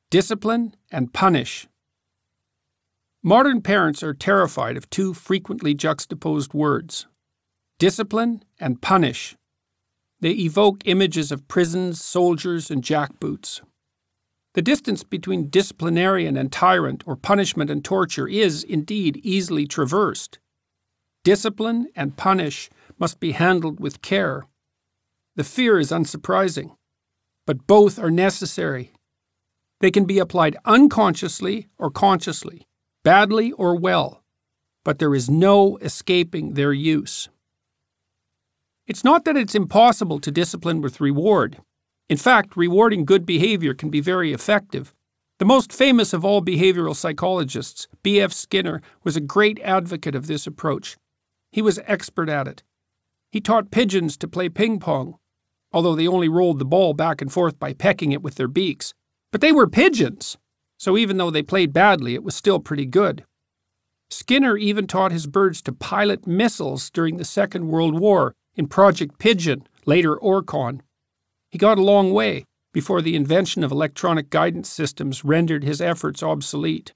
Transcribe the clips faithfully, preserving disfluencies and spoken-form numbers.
Discipline and punish. Modern parents are terrified of two frequently juxtaposed words: discipline and punish. They evoke images of prisons, soldiers, and jackboots. The distance between disciplinarian and tyrant, or punishment and torture, is, indeed, easily traversed. Discipline and punish must be handled with care. The fear is unsurprising, but both are necessary. They can be applied unconsciously or consciously, badly or well, but there is no escaping their use. It's not that it's impossible to discipline with reward. In fact, rewarding good behavior can be very effective. The most famous of all behavioral psychologists, B F Skinner, was a great advocate of this approach. He was expert at it. He taught pigeons to play ping pong, although they only rolled the ball back and forth by pecking it with their beaks. But they were pigeons, so even though they played badly, it was still pretty good. Skinner even taught his birds to pilot missiles during the Second World War in Project Pigeon, later Orcon. He got a long way before the invention of electronic guidance systems rendered his efforts obsolete.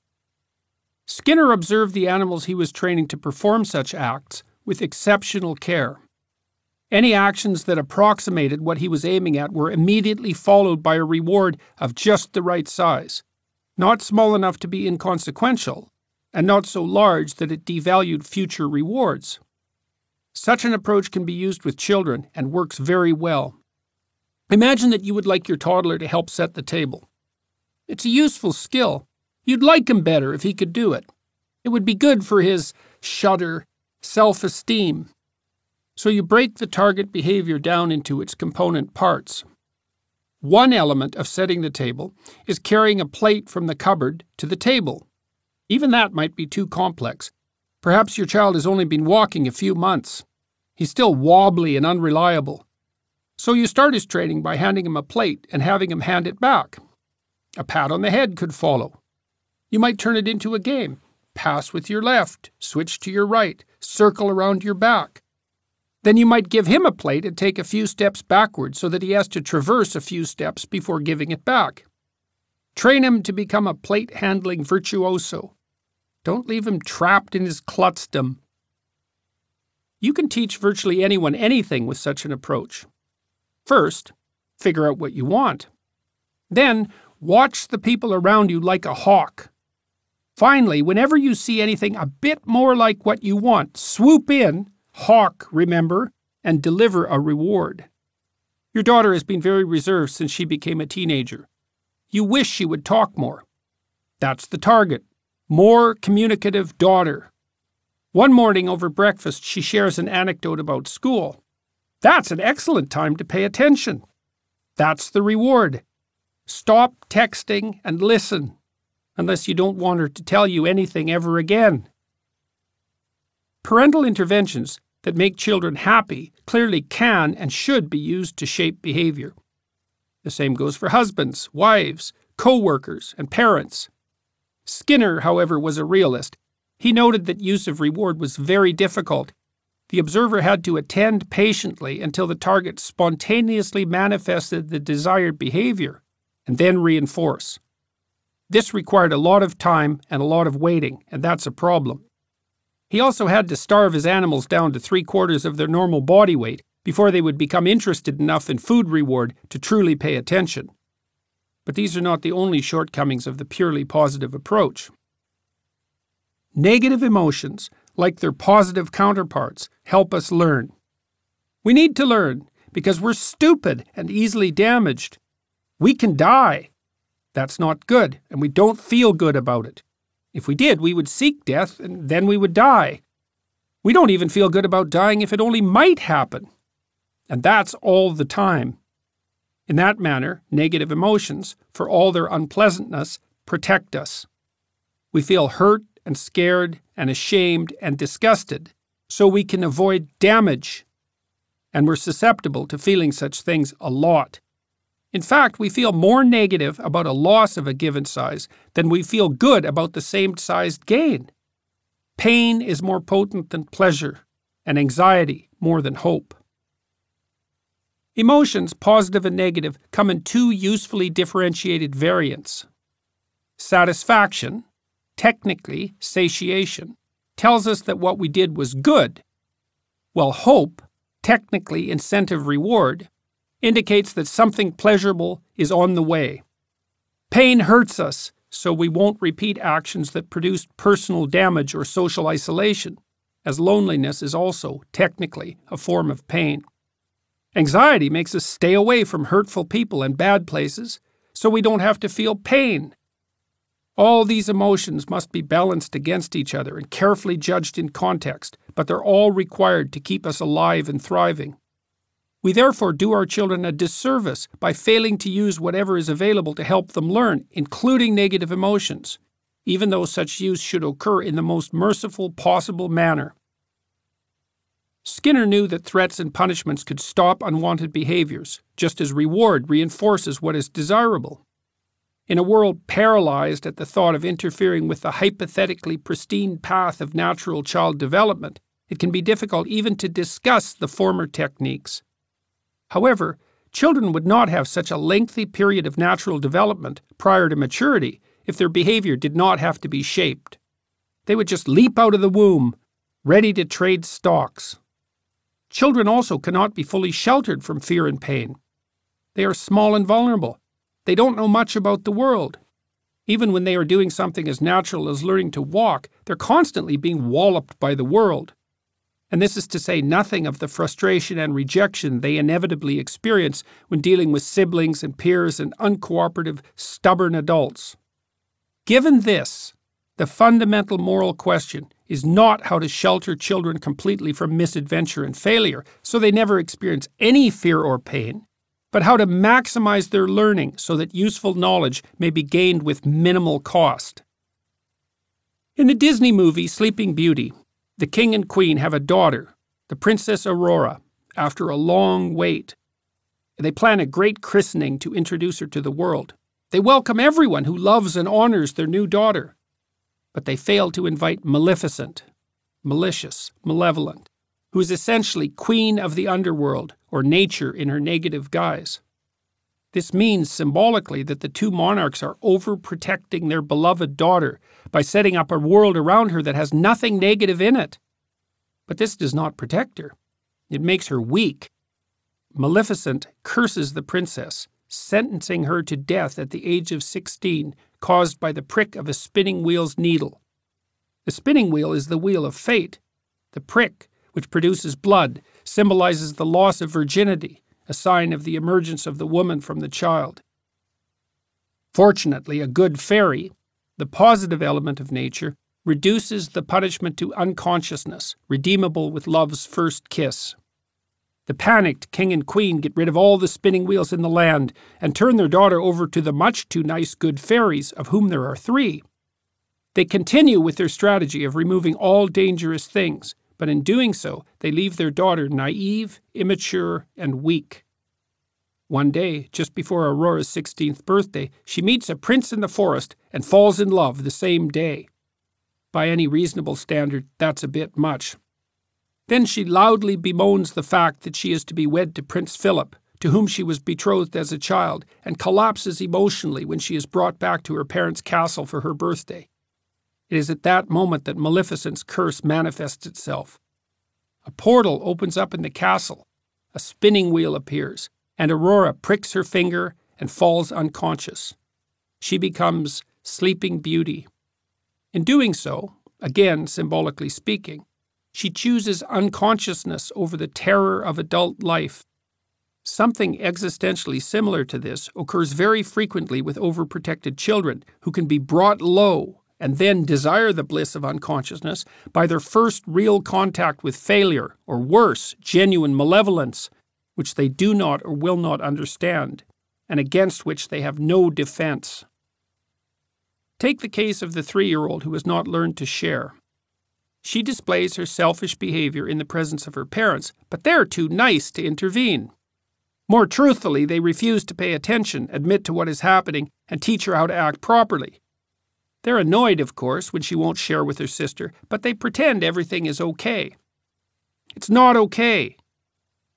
Skinner observed the animals he was training to perform such acts with exceptional care. Any actions that approximated what he was aiming at were immediately followed by a reward of just the right size, not small enough to be inconsequential, and not so large that it devalued future rewards. Such an approach can be used with children and works very well. Imagine that you would like your toddler to help set the table. It's a useful skill. You'd like him better if he could do it. It would be good for his, shudder, self-esteem. So you break the target behavior down into its component parts. One element of setting the table is carrying a plate from the cupboard to the table. Even that might be too complex. Perhaps your child has only been walking a few months. He's still wobbly and unreliable. So you start his training by handing him a plate and having him hand it back. A pat on the head could follow. You might turn it into a game. Pass with your left, switch to your right, circle around your back. Then you might give him a plate and take a few steps backward so that he has to traverse a few steps before giving it back. Train him to become a plate-handling virtuoso. Don't leave him trapped in his klutzdom. You can teach virtually anyone anything with such an approach. First, figure out what you want. Then, watch the people around you like a hawk. Finally, whenever you see anything a bit more like what you want, swoop in, hawk, remember, and deliver a reward. Your daughter has been very reserved since she became a teenager. You wish she would talk more. That's the target. More communicative daughter. One morning over breakfast, she shares an anecdote about school. That's an excellent time to pay attention. That's the reward. Stop texting and listen, unless you don't want her to tell you anything ever again. Parental interventions that make children happy clearly can and should be used to shape behavior. The same goes for husbands, wives, co-workers, and parents. Skinner, however, was a realist. He noted that use of reward was very difficult. The observer had to attend patiently until the target spontaneously manifested the desired behavior, and then reinforce. This required a lot of time and a lot of waiting, and that's a problem. He also had to starve his animals down to three-quarters of their normal body weight before they would become interested enough in food reward to truly pay attention. But these are not the only shortcomings of the purely positive approach. Negative emotions, like their positive counterparts, help us learn. We need to learn because we're stupid and easily damaged. We can die. That's not good, and we don't feel good about it. If we did, we would seek death, and then we would die. We don't even feel good about dying if it only might happen. And that's all the time. In that manner, negative emotions, for all their unpleasantness, protect us. We feel hurt and scared and ashamed and disgusted, so we can avoid damage. And we're susceptible to feeling such things a lot. In fact, we feel more negative about a loss of a given size than we feel good about the same sized gain. Pain is more potent than pleasure, and anxiety more than hope. Emotions, positive and negative, come in two usefully differentiated variants. Satisfaction, technically satiation, tells us that what we did was good, while hope, technically incentive reward, indicates that something pleasurable is on the way. Pain hurts us, so we won't repeat actions that produce personal damage or social isolation, as loneliness is also, technically, a form of pain. Anxiety makes us stay away from hurtful people and bad places, so we don't have to feel pain. All these emotions must be balanced against each other and carefully judged in context, but they're all required to keep us alive and thriving. We therefore do our children a disservice by failing to use whatever is available to help them learn, including negative emotions, even though such use should occur in the most merciful possible manner. Skinner knew that threats and punishments could stop unwanted behaviors, just as reward reinforces what is desirable. In a world paralyzed at the thought of interfering with the hypothetically pristine path of natural child development, it can be difficult even to discuss the former techniques. However, children would not have such a lengthy period of natural development prior to maturity if their behavior did not have to be shaped. They would just leap out of the womb, ready to trade stocks. Children also cannot be fully sheltered from fear and pain. They are small and vulnerable. They don't know much about the world. Even when they are doing something as natural as learning to walk, they're constantly being walloped by the world. And this is to say nothing of the frustration and rejection they inevitably experience when dealing with siblings and peers and uncooperative, stubborn adults. Given this, the fundamental moral question is not how to shelter children completely from misadventure and failure so they never experience any fear or pain, but how to maximize their learning so that useful knowledge may be gained with minimal cost. In the Disney movie Sleeping Beauty, the king and queen have a daughter, the Princess Aurora, after a long wait. They plan a great christening to introduce her to the world. They welcome everyone who loves and honors their new daughter. But they fail to invite Maleficent, malicious, malevolent, who is essentially queen of the underworld, or nature in her negative guise. This means symbolically that the two monarchs are overprotecting their beloved daughter by setting up a world around her that has nothing negative in it. But this does not protect her. It makes her weak. Maleficent curses the princess, sentencing her to death at the age of sixteen, caused by the prick of a spinning wheel's needle. The spinning wheel is the wheel of fate. The prick, which produces blood, symbolizes the loss of virginity, a sign of the emergence of the woman from the child. Fortunately, a good fairy, the positive element of nature, reduces the punishment to unconsciousness, redeemable with love's first kiss. The panicked king and queen get rid of all the spinning wheels in the land and turn their daughter over to the much too nice good fairies, of whom there are three. They continue with their strategy of removing all dangerous things, but in doing so, they leave their daughter naive, immature, and weak. One day, just before Aurora's sixteenth birthday, she meets a prince in the forest and falls in love the same day. By any reasonable standard, that's a bit much. Then she loudly bemoans the fact that she is to be wed to Prince Philip, to whom she was betrothed as a child, and collapses emotionally when she is brought back to her parents' castle for her birthday. It is at that moment that Maleficent's curse manifests itself. A portal opens up in the castle, a spinning wheel appears, and Aurora pricks her finger and falls unconscious. She becomes Sleeping Beauty. In doing so, again symbolically speaking, she chooses unconsciousness over the terror of adult life. Something existentially similar to this occurs very frequently with overprotected children who can be brought low and then desire the bliss of unconsciousness by their first real contact with failure, or worse, genuine malevolence, which they do not or will not understand, and against which they have no defense. Take the case of the three-year-old who has not learned to share. She displays her selfish behavior in the presence of her parents, but they're too nice to intervene. More truthfully, they refuse to pay attention, admit to what is happening, and teach her how to act properly. They're annoyed, of course, when she won't share with her sister, but they pretend everything is okay. It's not okay.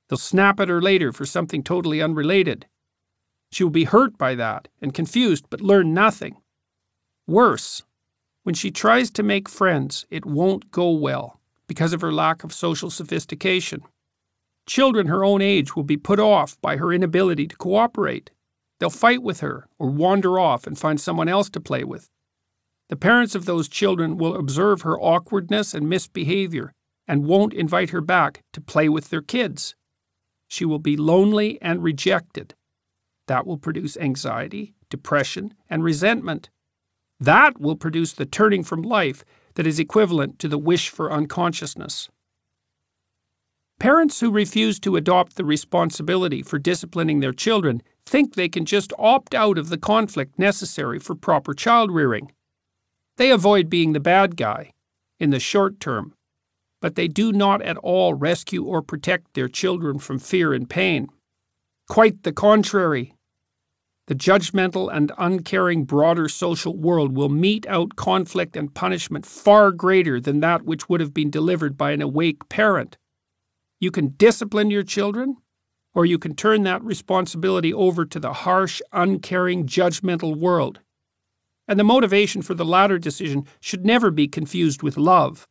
They'll snap at her later for something totally unrelated. She will be hurt by that and confused but learn nothing. Worse, when she tries to make friends, it won't go well because of her lack of social sophistication. Children her own age will be put off by her inability to cooperate. They'll fight with her or wander off and find someone else to play with. The parents of those children will observe her awkwardness and misbehavior and won't invite her back to play with their kids. She will be lonely and rejected. That will produce anxiety, depression, and resentment. That will produce the turning from life that is equivalent to the wish for unconsciousness. Parents who refuse to adopt the responsibility for disciplining their children think they can just opt out of the conflict necessary for proper child rearing. They avoid being the bad guy in the short term, but they do not at all rescue or protect their children from fear and pain. Quite the contrary. The judgmental and uncaring broader social world will mete out conflict and punishment far greater than that which would have been delivered by an awake parent. You can discipline your children, or you can turn that responsibility over to the harsh, uncaring, judgmental world. And the motivation for the latter decision should never be confused with love.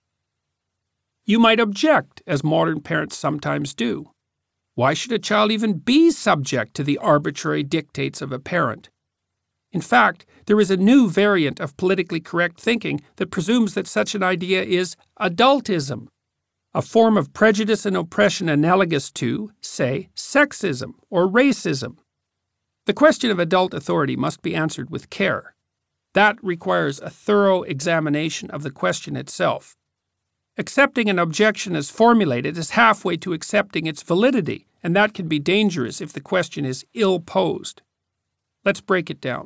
You might object, as modern parents sometimes do. Why should a child even be subject to the arbitrary dictates of a parent? In fact, there is a new variant of politically correct thinking that presumes that such an idea is adultism, a form of prejudice and oppression analogous to, say, sexism or racism. The question of adult authority must be answered with care. That requires a thorough examination of the question itself. Accepting an objection as formulated is halfway to accepting its validity, and that can be dangerous if the question is ill-posed. Let's break it down.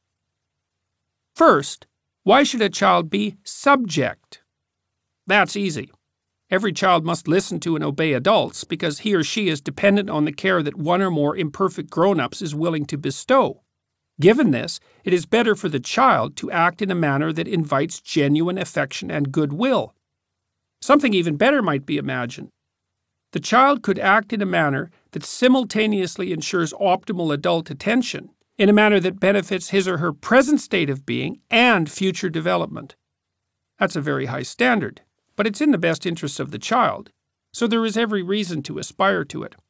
First, why should a child be subject? That's easy. Every child must listen to and obey adults because he or she is dependent on the care that one or more imperfect grown-ups is willing to bestow. Given this, it is better for the child to act in a manner that invites genuine affection and goodwill. Something even better might be imagined. The child could act in a manner that simultaneously ensures optimal adult attention, in a manner that benefits his or her present state of being and future development. That's a very high standard, but it's in the best interests of the child, so there is every reason to aspire to it.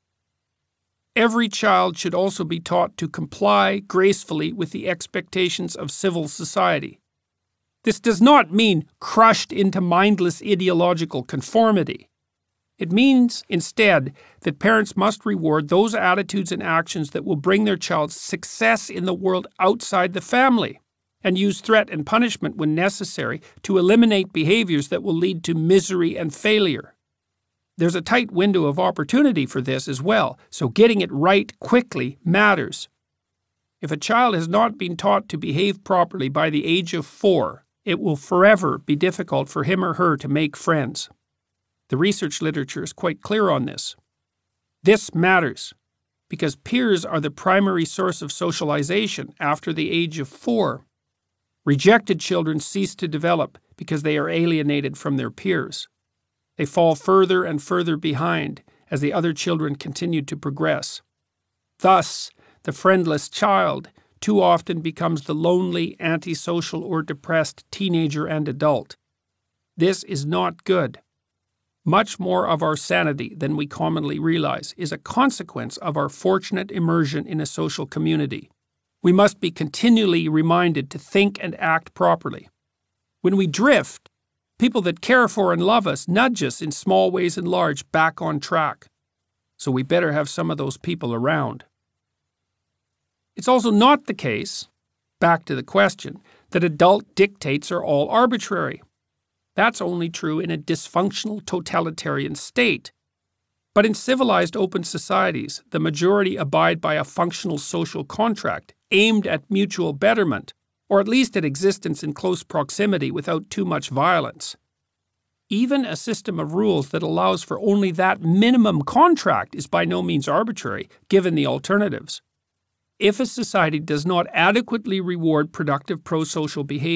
Every child should also be taught to comply gracefully with the expectations of civil society. This does not mean crushed into mindless ideological conformity. It means, instead, that parents must reward those attitudes and actions that will bring their child success in the world outside the family, and use threat and punishment when necessary to eliminate behaviors that will lead to misery and failure. There's a tight window of opportunity for this as well, so getting it right quickly matters. If a child has not been taught to behave properly by the age of four, it will forever be difficult for him or her to make friends. The research literature is quite clear on this. This matters because peers are the primary source of socialization after the age of four. Rejected children cease to develop because they are alienated from their peers. They fall further and further behind as the other children continue to progress. Thus, the friendless child too often becomes the lonely, antisocial, or depressed teenager and adult. This is not good. Much more of our sanity than we commonly realize is a consequence of our fortunate immersion in a social community. We must be continually reminded to think and act properly. When we drift, people that care for and love us nudge us in small ways and large back on track. So we better have some of those people around. It's also not the case, back to the question, that adult dictates are all arbitrary. That's only true in a dysfunctional totalitarian state. But in civilized open societies, the majority abide by a functional social contract aimed at mutual betterment, or at least at existence in close proximity without too much violence. Even a system of rules that allows for only that minimum contract is by no means arbitrary, given the alternatives. If a society does not adequately reward productive pro-social behavior,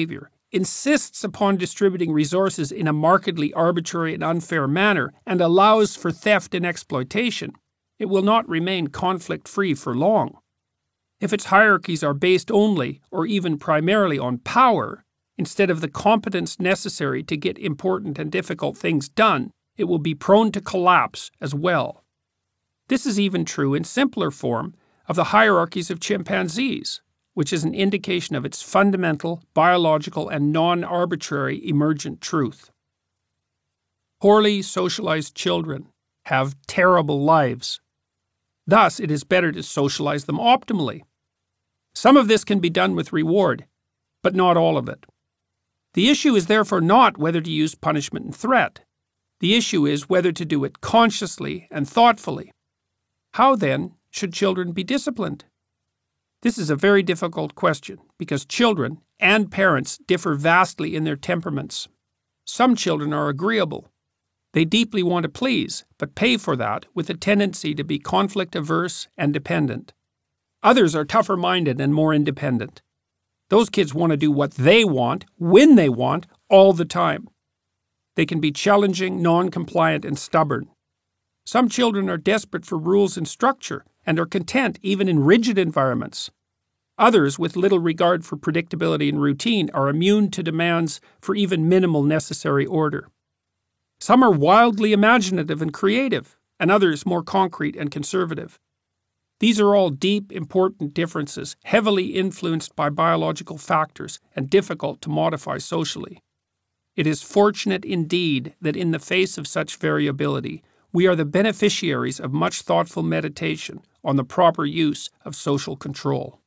insists upon distributing resources in a markedly arbitrary and unfair manner and allows for theft and exploitation, it will not remain conflict-free for long. If its hierarchies are based only or even primarily on power, instead of the competence necessary to get important and difficult things done, it will be prone to collapse as well. This is even true in simpler form of the hierarchies of chimpanzees, which is an indication of its fundamental, biological, and non-arbitrary emergent truth. Poorly socialized children have terrible lives. Thus, it is better to socialize them optimally. Some of this can be done with reward, but not all of it. The issue is therefore not whether to use punishment and threat. The issue is whether to do it consciously and thoughtfully. How, then, should children be disciplined? This is a very difficult question because children and parents differ vastly in their temperaments. Some children are agreeable. They deeply want to please, but pay for that with a tendency to be conflict-averse and dependent. Others are tougher-minded and more independent. Those kids want to do what they want, when they want, all the time. They can be challenging, non-compliant, and stubborn. Some children are desperate for rules and structure and are content even in rigid environments. Others, with little regard for predictability and routine, are immune to demands for even minimal necessary order. Some are wildly imaginative and creative, and others more concrete and conservative. These are all deep, important differences, heavily influenced by biological factors and difficult to modify socially. It is fortunate indeed that in the face of such variability, we are the beneficiaries of much thoughtful meditation on the proper use of social control.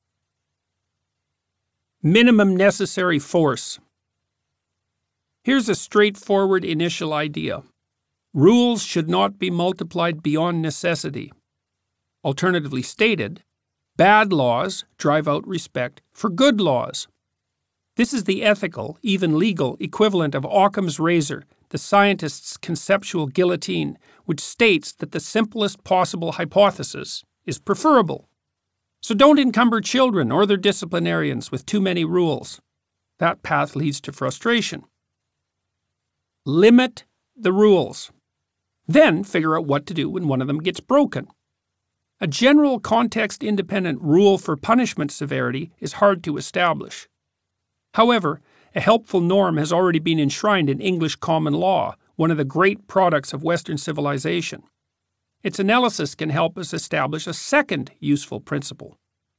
Minimum necessary force. Here's a straightforward initial idea. Rules should not be multiplied beyond necessity. Alternatively stated, bad laws drive out respect for good laws. This is the ethical, even legal, equivalent of Occam's razor, the scientist's conceptual guillotine, which states that the simplest possible hypothesis is preferable. So don't encumber children or their disciplinarians with too many rules. That path leads to frustration. Limit the rules. Then figure out what to do when one of them gets broken. A general context-independent rule for punishment severity is hard to establish. However, a helpful norm has already been enshrined in English common law, one of the great products of Western civilization. Its analysis can help us establish a second useful principle.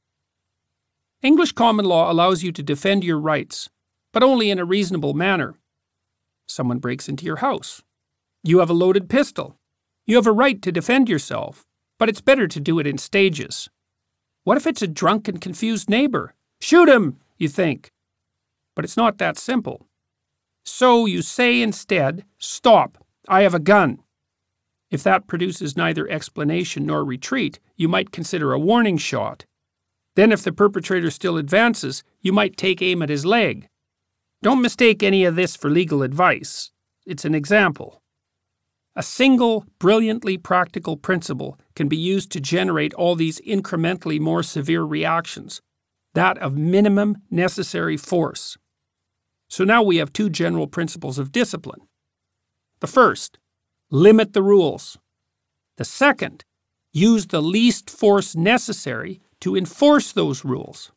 English common law allows you to defend your rights, but only in a reasonable manner. Someone breaks into your house. You have a loaded pistol. You have a right to defend yourself, but it's better to do it in stages. What if it's a drunk and confused neighbor? Shoot him, you think. But it's not that simple. So you say instead, stop, I have a gun. If that produces neither explanation nor retreat, you might consider a warning shot. Then if the perpetrator still advances, you might take aim at his leg. Don't mistake any of this for legal advice. It's an example. A single, brilliantly practical principle can be used to generate all these incrementally more severe reactions, that of minimum necessary force. So now we have two general principles of discipline. The first, limit the rules. The second, use the least force necessary to enforce those rules.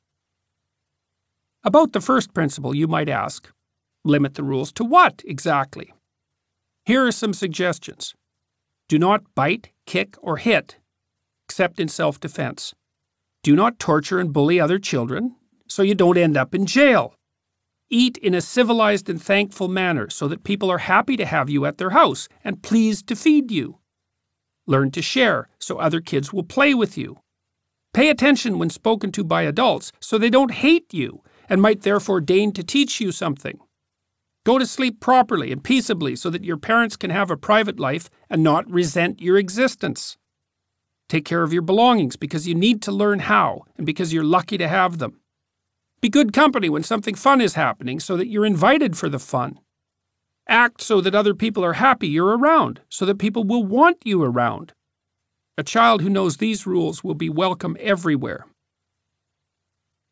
About the first principle, you might ask, limit the rules to what exactly? Here are some suggestions. Do not bite, kick, or hit, except in self-defense. Do not torture and bully other children, so you don't end up in jail. Eat in a civilized and thankful manner so that people are happy to have you at their house and pleased to feed you. Learn to share so other kids will play with you. Pay attention when spoken to by adults so they don't hate you and might therefore deign to teach you something. Go to sleep properly and peaceably so that your parents can have a private life and not resent your existence. Take care of your belongings because you need to learn how and because you're lucky to have them. Be good company when something fun is happening so that you're invited for the fun. Act so that other people are happy you're around, so that people will want you around. A child who knows these rules will be welcome everywhere.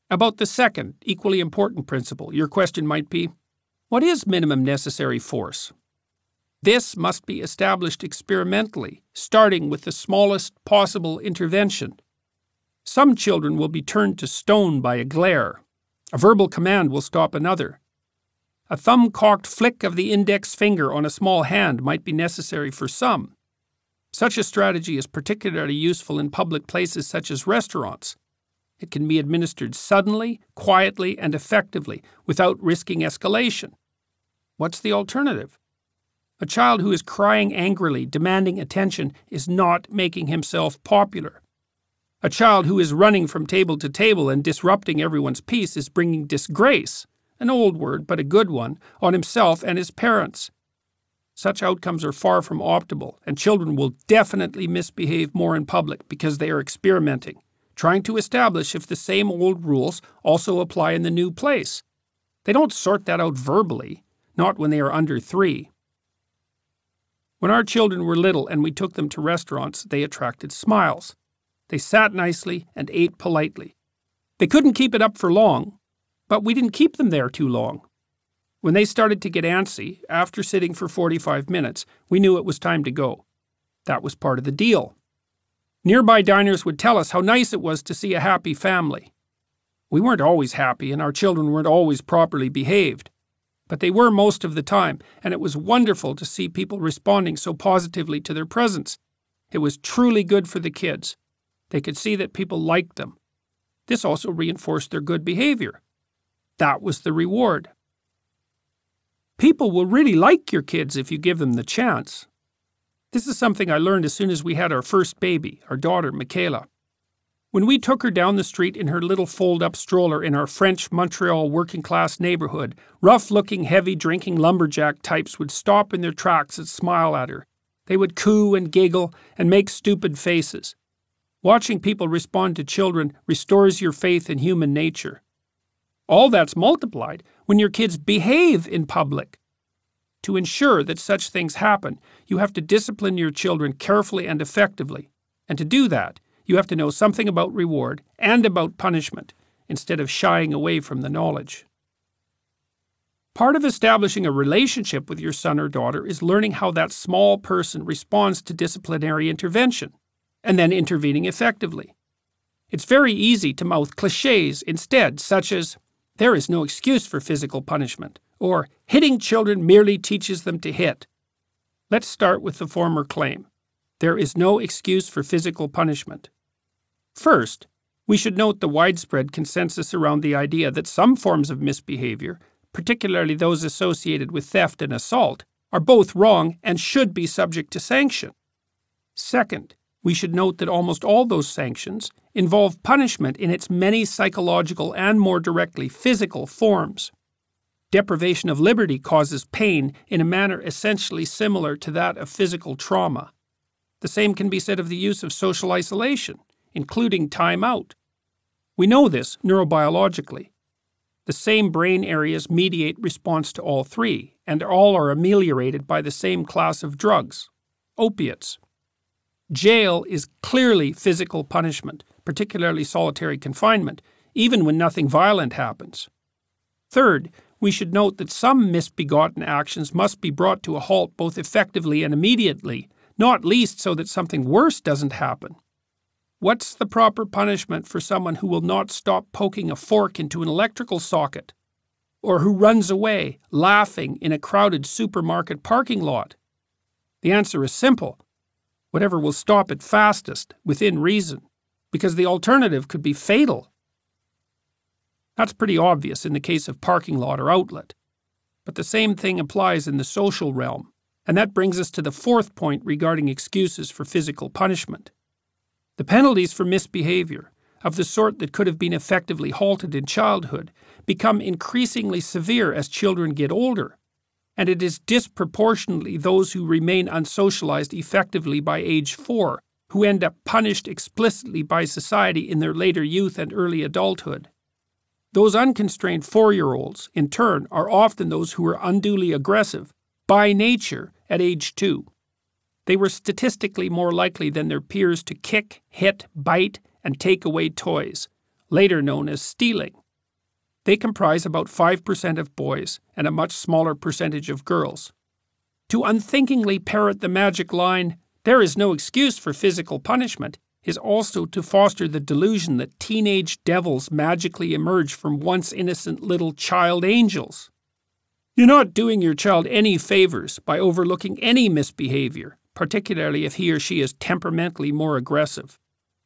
About the second, equally important principle, your question might be, what is minimum necessary force? This must be established experimentally, starting with the smallest possible intervention. Some children will be turned to stone by a glare. A verbal command will stop another. A thumb-cocked flick of the index finger on a small hand might be necessary for some. Such a strategy is particularly useful in public places such as restaurants. It can be administered suddenly, quietly, and effectively, without risking escalation. What's the alternative? A child who is crying angrily, demanding attention, is not making himself popular. A child who is running from table to table and disrupting everyone's peace is bringing disgrace, an old word but a good one, on himself and his parents. Such outcomes are far from optimal, and children will definitely misbehave more in public because they are experimenting, trying to establish if the same old rules also apply in the new place. They don't sort that out verbally, not when they are under three. When our children were little and we took them to restaurants, they attracted smiles. They sat nicely and ate politely. They couldn't keep it up for long, but we didn't keep them there too long. When they started to get antsy, after sitting for forty-five minutes, we knew it was time to go. That was part of the deal. Nearby diners would tell us how nice it was to see a happy family. We weren't always happy, and our children weren't always properly behaved. But they were most of the time, and it was wonderful to see people responding so positively to their presence. It was truly good for the kids. They could see that people liked them. This also reinforced their good behavior. That was the reward. People will really like your kids if you give them the chance. This is something I learned as soon as we had our first baby, our daughter, Michaela. When we took her down the street in her little fold-up stroller in our French Montreal working-class neighborhood, rough-looking, heavy-drinking lumberjack types would stop in their tracks and smile at her. They would coo and giggle and make stupid faces. Watching people respond to children restores your faith in human nature. All that's multiplied when your kids behave in public. To ensure that such things happen, you have to discipline your children carefully and effectively. And to do that, you have to know something about reward and about punishment, instead of shying away from the knowledge. Part of establishing a relationship with your son or daughter is learning how that small person responds to disciplinary intervention, and then intervening effectively. It's very easy to mouth clichés instead, such as, "There is no excuse for physical punishment," or "Hitting children merely teaches them to hit." Let's start with the former claim. There is no excuse for physical punishment. First, we should note the widespread consensus around the idea that some forms of misbehavior, particularly those associated with theft and assault, are both wrong and should be subject to sanction. Second, we should note that almost all those sanctions involve punishment in its many psychological and more directly physical forms. Deprivation of liberty causes pain in a manner essentially similar to that of physical trauma. The same can be said of the use of social isolation, including time out. We know this neurobiologically. The same brain areas mediate response to all three, and all are ameliorated by the same class of drugs, opiates. Jail is clearly physical punishment, particularly solitary confinement, even when nothing violent happens. Third, we should note that some misbegotten actions must be brought to a halt both effectively and immediately, not least so that something worse doesn't happen. What's the proper punishment for someone who will not stop poking a fork into an electrical socket? Or who runs away, laughing, in a crowded supermarket parking lot? The answer is simple. Whatever will stop it fastest, within reason, because the alternative could be fatal. That's pretty obvious in the case of parking lot or outlet. But the same thing applies in the social realm, and that brings us to the fourth point regarding excuses for physical punishment. The penalties for misbehavior, of the sort that could have been effectively halted in childhood, become increasingly severe as children get older, and it is disproportionately those who remain unsocialized effectively by age four who end up punished explicitly by society in their later youth and early adulthood. Those unconstrained four-year-olds, in turn, are often those who are unduly aggressive, by nature, at age two. They were statistically more likely than their peers to kick, hit, bite, and take away toys, later known as stealing. They comprise about five percent of boys and a much smaller percentage of girls. To unthinkingly parrot the magic line, "There is no excuse for physical punishment," is also to foster the delusion that teenage devils magically emerge from once innocent little child angels. You're not doing your child any favors by overlooking any misbehavior, particularly if he or she is temperamentally more aggressive.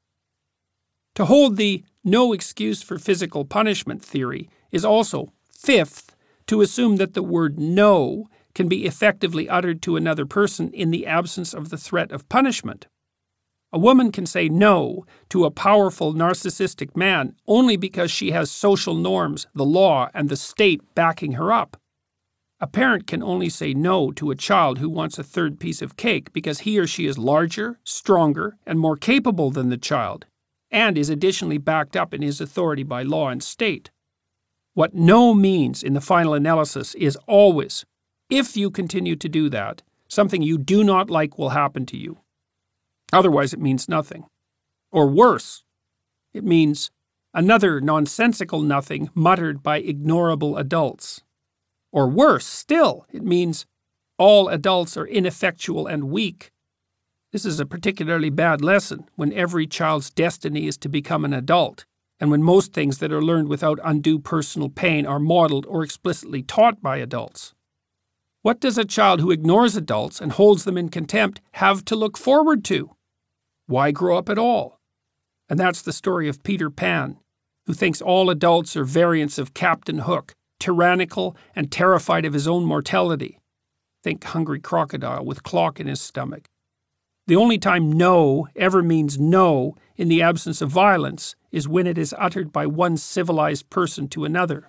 To hold the no excuse for physical punishment theory is also, fifth, to assume that the word no can be effectively uttered to another person in the absence of the threat of punishment. A woman can say no to a powerful narcissistic man only because she has social norms, the law, and the state backing her up. A parent can only say no to a child who wants a third piece of cake because he or she is larger, stronger, and more capable than the child, and is additionally backed up in his authority by law and state. What no means in the final analysis is always, if you continue to do that, something you do not like will happen to you. Otherwise, it means nothing. Or worse, it means another nonsensical nothing muttered by ignorable adults. Or worse still, it means all adults are ineffectual and weak. This is a particularly bad lesson when every child's destiny is to become an adult, and when most things that are learned without undue personal pain are modeled or explicitly taught by adults. What does a child who ignores adults and holds them in contempt have to look forward to? Why grow up at all? And that's the story of Peter Pan, who thinks all adults are variants of Captain Hook, tyrannical and terrified of his own mortality. Think hungry crocodile with clock in his stomach. The only time no ever means no in the absence of violence is when it is uttered by one civilized person to another.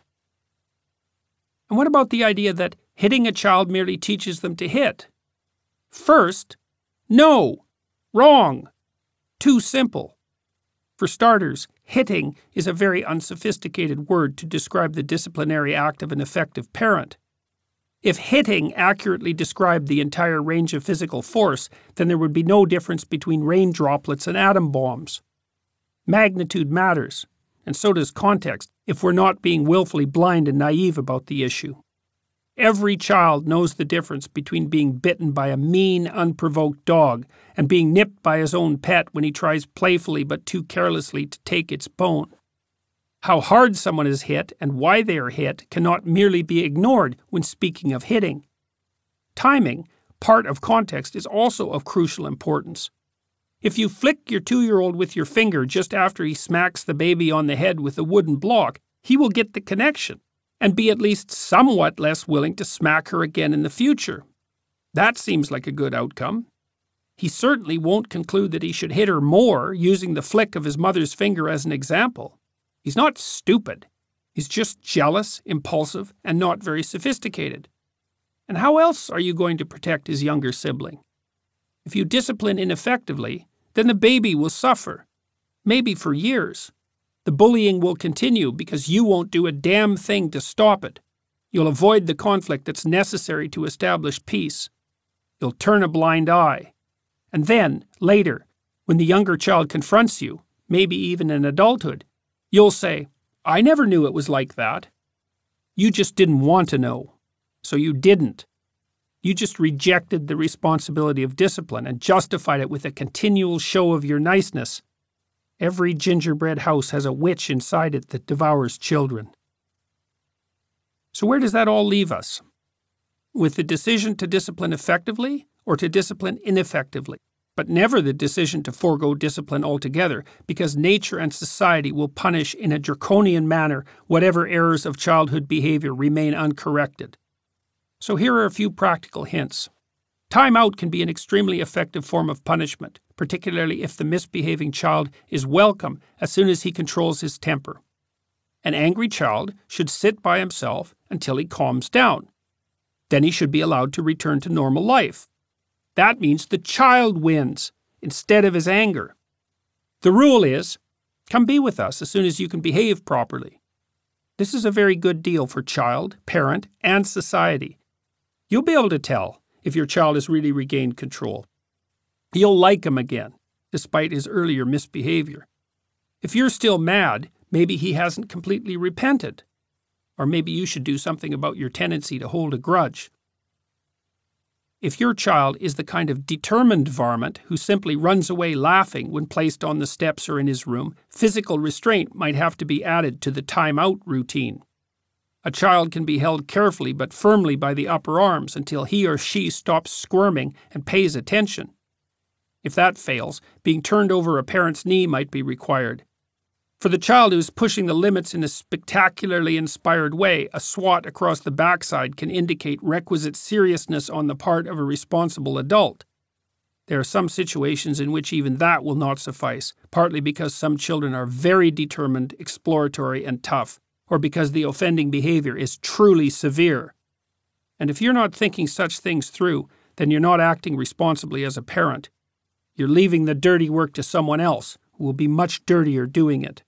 And what about the idea that hitting a child merely teaches them to hit? First, no, wrong, too simple. For starters, hitting is a very unsophisticated word to describe the disciplinary act of an effective parent. If hitting accurately described the entire range of physical force, then there would be no difference between rain droplets and atom bombs. Magnitude matters, and so does context, if we're not being willfully blind and naive about the issue. Every child knows the difference between being bitten by a mean, unprovoked dog and being nipped by his own pet when he tries playfully but too carelessly to take its bone. How hard someone is hit and why they are hit cannot merely be ignored when speaking of hitting. Timing, part of context, is also of crucial importance. If you flick your two-year-old with your finger just after he smacks the baby on the head with a wooden block, he will get the connection and be at least somewhat less willing to smack her again in the future. That seems like a good outcome. He certainly won't conclude that he should hit her more using the flick of his mother's finger as an example. He's not stupid. He's just jealous, impulsive, and not very sophisticated. And how else are you going to protect his younger sibling? If you discipline ineffectively, then the baby will suffer, maybe for years. The bullying will continue because you won't do a damn thing to stop it. You'll avoid the conflict that's necessary to establish peace. You'll turn a blind eye. And then, later, when the younger child confronts you, maybe even in adulthood, you'll say, "I never knew it was like that." You just didn't want to know, so you didn't. You just rejected the responsibility of discipline and justified it with a continual show of your niceness. Every gingerbread house has a witch inside it that devours children. So where does that all leave us? With the decision to discipline effectively or to discipline ineffectively, but never the decision to forego discipline altogether, because nature and society will punish in a draconian manner whatever errors of childhood behavior remain uncorrected. So here are a few practical hints. Time out can be an extremely effective form of punishment, particularly if the misbehaving child is welcome as soon as he controls his temper. An angry child should sit by himself until he calms down. Then he should be allowed to return to normal life. That means the child wins instead of his anger. The rule is, come be with us as soon as you can behave properly. This is a very good deal for child, parent, and society. You'll be able to tell if your child has really regained control. You'll like him again, despite his earlier misbehavior. If you're still mad, Maybe he hasn't completely repented. Or maybe you should do something about your tendency to hold a grudge. If your child is the kind of determined varmint who simply runs away laughing when placed on the steps or in his room, physical restraint might have to be added to the time-out routine. A child can be held carefully but firmly by the upper arms until he or she stops squirming and pays attention. If that fails, being turned over a parent's knee might be required. For the child who is pushing the limits in a spectacularly inspired way, a swat across the backside can indicate requisite seriousness on the part of a responsible adult. There are some situations in which even that will not suffice, partly because some children are very determined, exploratory, and tough, or because the offending behavior is truly severe. And if you're not thinking such things through, then you're not acting responsibly as a parent. You're leaving the dirty work to someone else, who will be much dirtier doing it.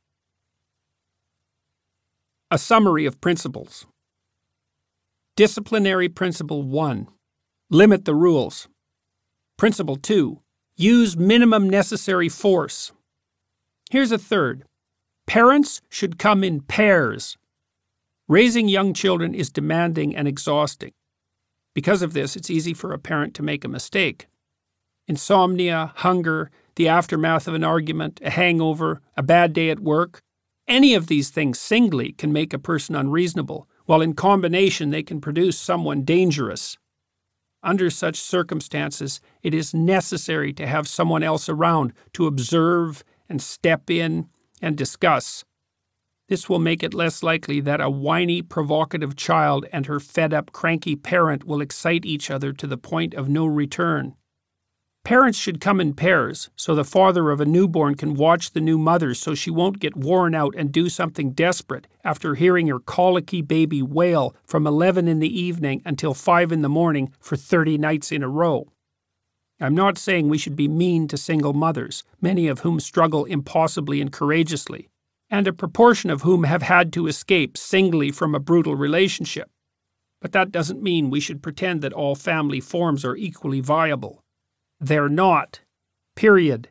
A summary of principles. Disciplinary Principle one. Limit the rules. Principle two. Use minimum necessary force. Here's a third. Parents should come in pairs. Raising young children is demanding and exhausting. Because of this, it's easy for a parent to make a mistake. Insomnia, hunger, the aftermath of an argument, a hangover, a bad day at work, any of these things singly can make a person unreasonable, while in combination they can produce someone dangerous. Under such circumstances, it is necessary to have someone else around to observe and step in and discuss. This will make it less likely that a whiny, provocative child and her fed-up, cranky parent will excite each other to the point of no return. Parents should come in pairs, so the father of a newborn can watch the new mother so she won't get worn out and do something desperate after hearing her colicky baby wail from eleven in the evening until five in the morning for thirty nights in a row. I'm not saying we should be mean to single mothers, many of whom struggle impossibly and courageously, and a proportion of whom have had to escape singly from a brutal relationship. But that doesn't mean we should pretend that all family forms are equally viable. They're not. Period.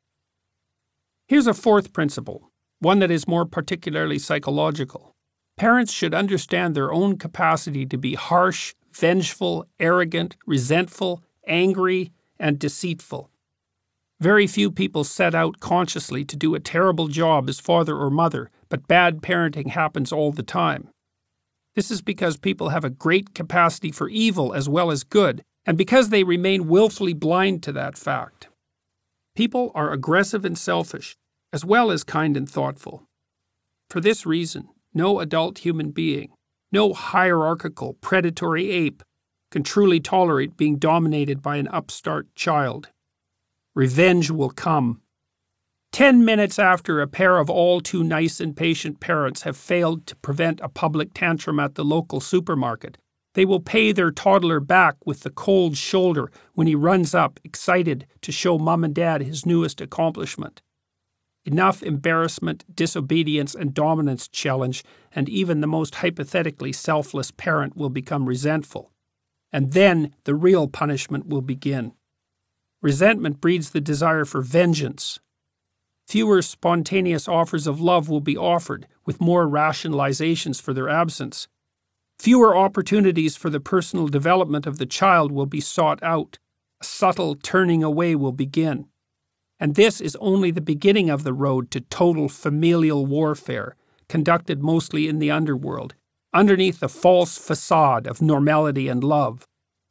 Here's a fourth principle, one that is more particularly psychological. Parents should understand their own capacity to be harsh, vengeful, arrogant, resentful, angry, and deceitful. Very few people set out consciously to do a terrible job as father or mother, but bad parenting happens all the time. This is because people have a great capacity for evil as well as good, and because they remain willfully blind to that fact. People are aggressive and selfish, as well as kind and thoughtful. For this reason, no adult human being, no hierarchical, predatory ape, can truly tolerate being dominated by an upstart child. Revenge will come. Ten minutes after a pair of all too nice and patient parents have failed to prevent a public tantrum at the local supermarket, they will pay their toddler back with the cold shoulder when he runs up, excited to show mom and dad his newest accomplishment. Enough embarrassment, disobedience, and dominance challenge, and even the most hypothetically selfless parent will become resentful. And then the real punishment will begin. Resentment breeds the desire for vengeance. Fewer spontaneous offers of love will be offered, with more rationalizations for their absence. Fewer opportunities for the personal development of the child will be sought out. A subtle turning away will begin. And this is only the beginning of the road to total familial warfare, conducted mostly in the underworld, underneath the false facade of normality and love.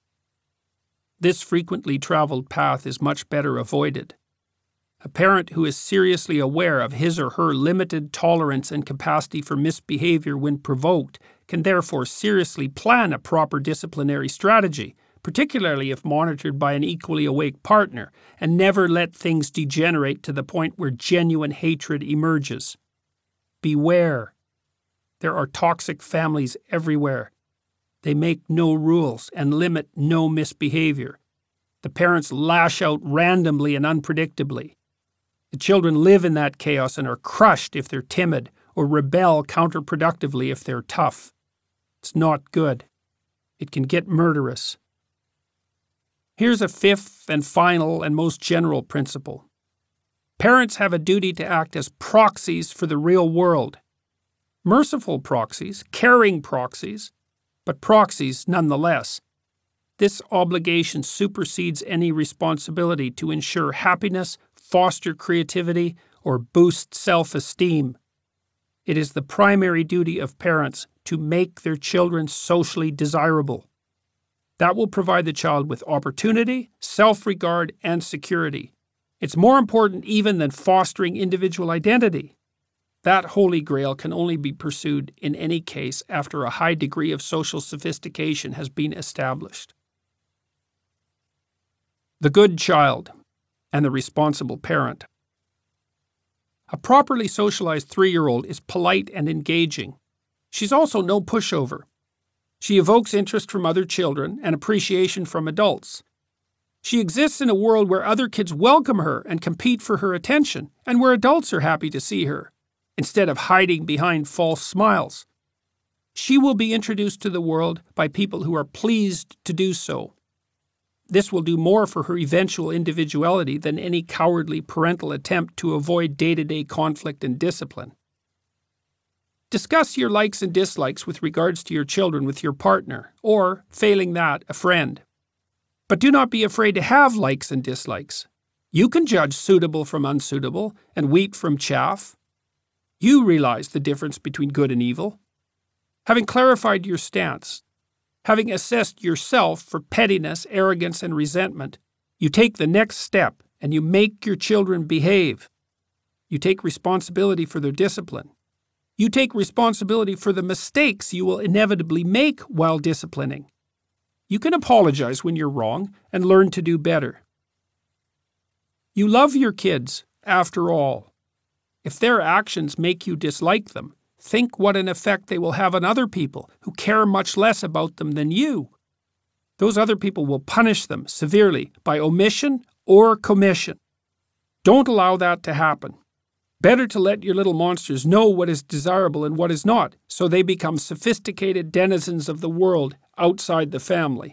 This frequently traveled path is much better avoided. A parent who is seriously aware of his or her limited tolerance and capacity for misbehavior when provoked can therefore seriously plan a proper disciplinary strategy, particularly if monitored by an equally awake partner, and never let things degenerate to the point where genuine hatred emerges. Beware. There are toxic families everywhere. They make no rules and limit no misbehavior. The parents lash out randomly and unpredictably. The children live in that chaos and are crushed if they're timid, or rebel counterproductively if they're tough. It's not good. It can get murderous. Here's a fifth and final and most general principle. Parents have a duty to act as proxies for the real world. Merciful proxies, caring proxies, but proxies nonetheless. This obligation supersedes any responsibility to ensure happiness, foster creativity, or boost self-esteem. It is the primary duty of parents to make their children socially desirable. That will provide the child with opportunity, self-regard, and security. It's more important even than fostering individual identity. That holy grail can only be pursued in any case after a high degree of social sophistication has been established. The good child and the responsible parent. A properly socialized three-year-old is polite and engaging. She's also no pushover. She evokes interest from other children and appreciation from adults. She exists in a world where other kids welcome her and compete for her attention, and where adults are happy to see her, instead of hiding behind false smiles. She will be introduced to the world by people who are pleased to do so. This will do more for her eventual individuality than any cowardly parental attempt to avoid day-to-day conflict and discipline. Discuss your likes and dislikes with regards to your children with your partner, or, failing that, a friend. But do not be afraid to have likes and dislikes. You can judge suitable from unsuitable and wheat from chaff. You realize the difference between good and evil. Having clarified your stance, having assessed yourself for pettiness, arrogance, and resentment, you take the next step and you make your children behave. You take responsibility for their discipline. You take responsibility for the mistakes you will inevitably make while disciplining. You can apologize when you're wrong and learn to do better. You love your kids, after all. If their actions make you dislike them, think what an effect they will have on other people who care much less about them than you. Those other people will punish them severely by omission or commission. Don't allow that to happen. Better to let your little monsters know what is desirable and what is not, so they become sophisticated denizens of the world outside the family.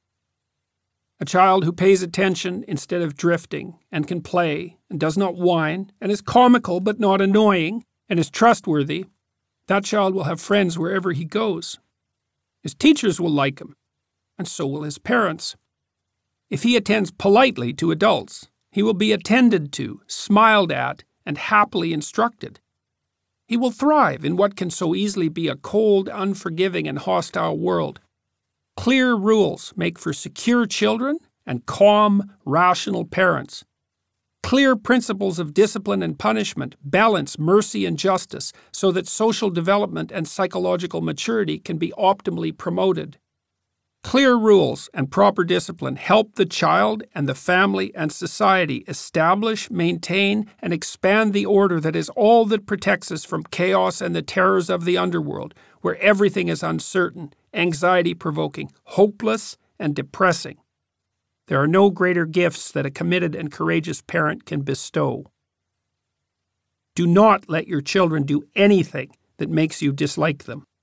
A child who pays attention instead of drifting, and can play, and does not whine, and is comical but not annoying, and is trustworthy, that child will have friends wherever he goes. His teachers will like him, and so will his parents. If he attends politely to adults, he will be attended to, smiled at, and happily instructed. He will thrive in what can so easily be a cold, unforgiving, and hostile world. Clear rules make for secure children and calm, rational parents. Clear principles of discipline and punishment balance mercy and justice so that social development and psychological maturity can be optimally promoted. Clear rules and proper discipline help the child and the family and society establish, maintain, and expand the order that is all that protects us from chaos and the terrors of the underworld, where everything is uncertain, anxiety-provoking, hopeless, and depressing. There are no greater gifts that a committed and courageous parent can bestow. Do not let your children do anything that makes you dislike them.